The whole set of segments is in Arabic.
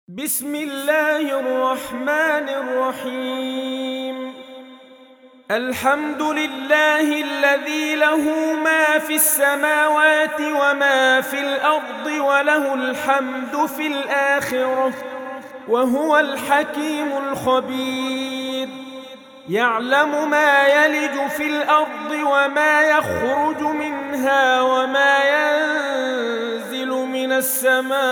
بسم الله الرحمن الرحيم. الحمد لله الذي له ما في السماوات وما في الأرض وله الحمد في الآخرة وهو الحكيم الخبير. يعلم ما يلج في الأرض وما يخرج منها وما ينزل من السماء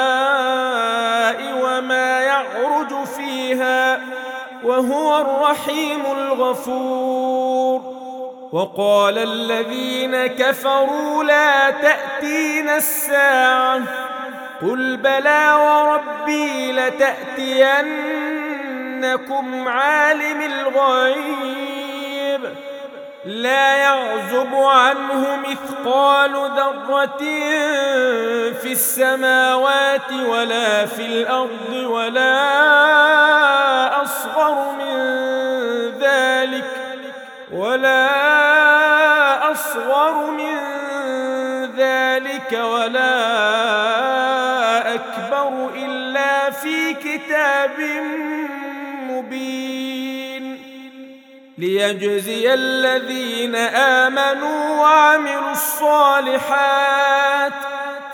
وما يعرج فيها وهو الرحيم الغفور. وقال الذين كفروا لا تأتينا الساعة قل بلى وربي لتأتينكم عالم الغيب لا يعزب عنه مثقال ذرة في السماوات ولا في الأرض ولا أصغر من ذلك ولا أكبر إلا في كتاب مبين ليجزي الذين آمنوا وعملوا الصالحات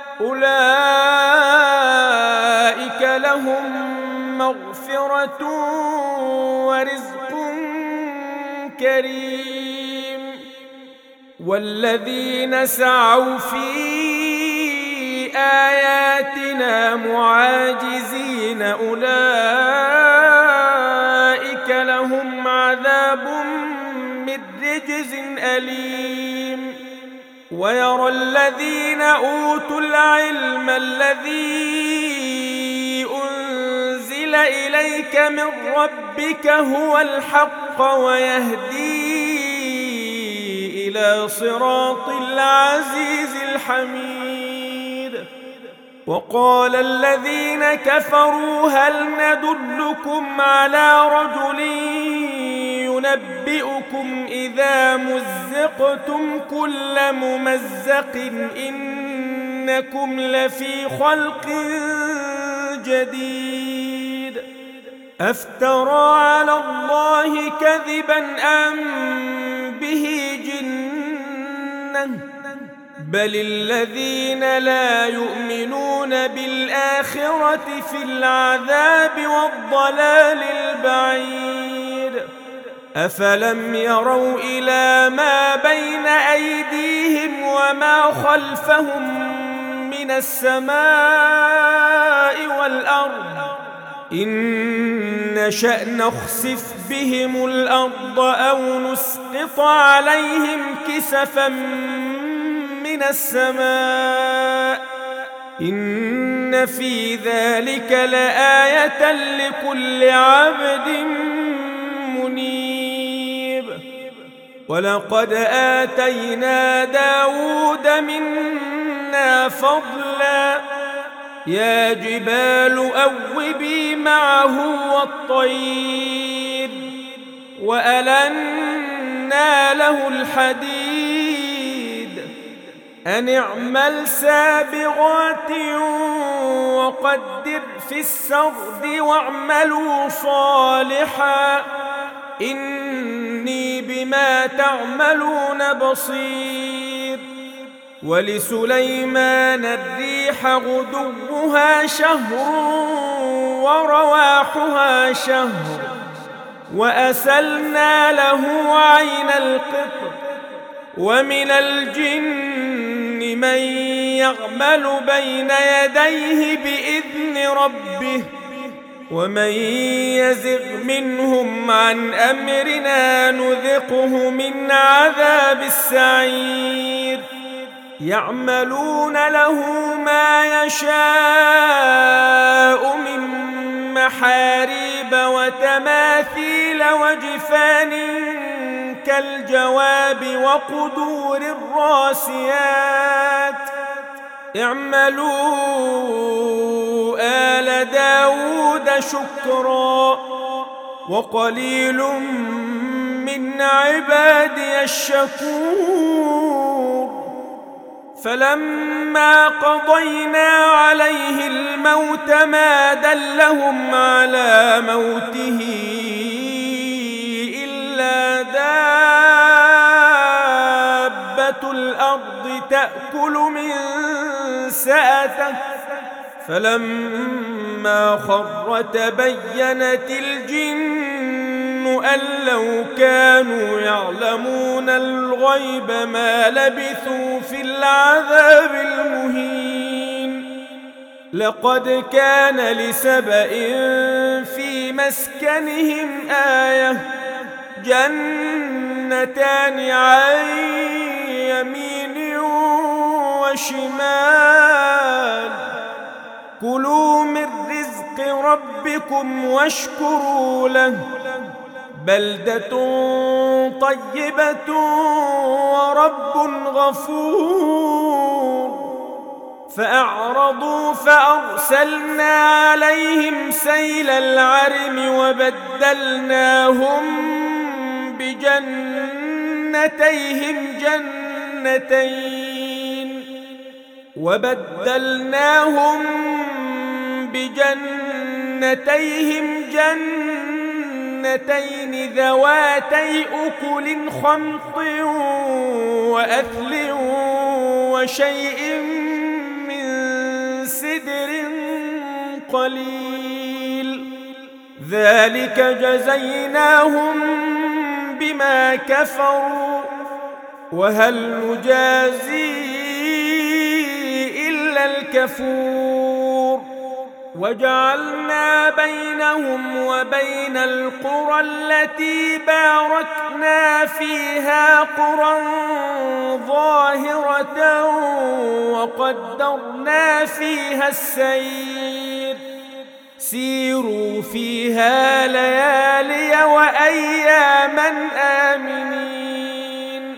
أولئك لهم مغفرة ورزق كريم. والذين سعوا في آياتنا معاجزين أولئك لهم عذاب من رجز أليم. ويرى الذين أوتوا العلم الذي أنزل إليك من ربك هو الحق ويهدي إلى صراط العزيز الحميد. وقال الذين كفروا هل ندلكم على رجل ينبئكم إذا مزقتم كل ممزق إنكم لفي خلق جديد أفترى على الله كذبا أم به جنة بل الذين لا يؤمنون بالآخرة في العذاب والضلال البعيد. أفلم يروا إلى ما بين أيديهم وما خلفهم من السماء والأرض إن نشأ نخسف بهم الأرض أو نسقط عليهم كسفا من السماء إن في ذلك لآية لكل عبد منيب. ولقد آتينا داود منا فضلا يا جبال أوبي معه والطير وألنا له الحديد أن اعمل سابغات وقدر في السرد واعملوا صالحا إني بما تعملون بصير. ولسليمان الريح غدوها شهر ورواحها شهر وأسلنا له عين القطر ومن الجن من يعمل بين يديه بإذن ربه ومن يزغ منهم عن أمرنا نذقه من عذاب السعير. يعملون له ما يشاء من محاريب وتماثيل وجفان كالجواب وقدور الراسيات اعملوا آل داود شكرا وقليل من عبادي الشكور. فلما قضينا عليه الموت ما دلهم على موته إلا دابة الأرض تأكل من سأته فلما خر تبينت الجن أن لو كانوا يعلمون الغيب ما لبثوا في العذاب المهين. لقد كان لسبإ في مسكنهم آية جنتان عن يمين وشمال كلوا من رزق ربكم واشكروا له بلدة طيبة ورب غفور. فأعرضوا فأرسلنا عليهم سيل العرم وبدلناهم بجنتين جنتين ذواتي أكل خمط وأثل وشيء من سدر قليل ذلك جزيناهم بما كفروا وهل نجازي إلا الكفور. وجعلنا بينهم وبين القرى التي باركنا فيها قرى ظاهرة وقدرنا فيها السير سيروا فيها ليالي وأياما آمنين.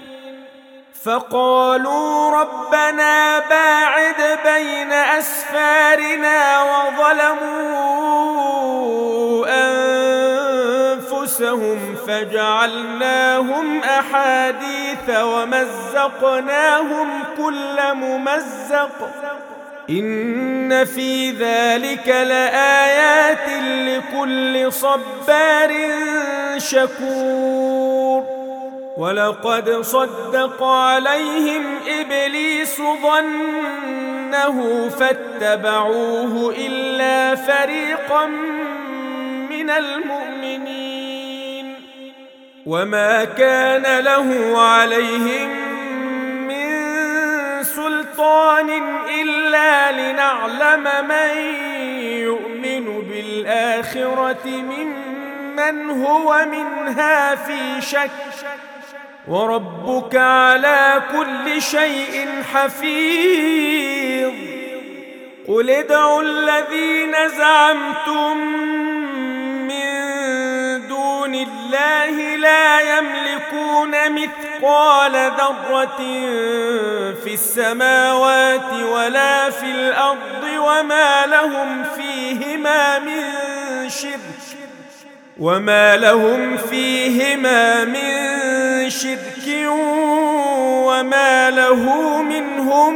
فقالوا ربنا باعد بين أسفارنا وظلموا أنفسهم فجعلناهم أحاديث ومزقناهم كل ممزق إن في ذلك لآيات لكل صبار شكور. ولقد صدق عليهم إبليس ظنه فاتبعوه إلا فريقا من المؤمنين وما كان له عليهم من سلطان إلا لنعلم من يؤمن بالآخرة ممن هو منها في شك وربك على كل شيء حفيظ. قل ادعوا الذين زعمتم من دون الله لا يملكون مثقال ذرة في السماوات ولا في الأرض وما لهم فيهما من شرك وما له منهم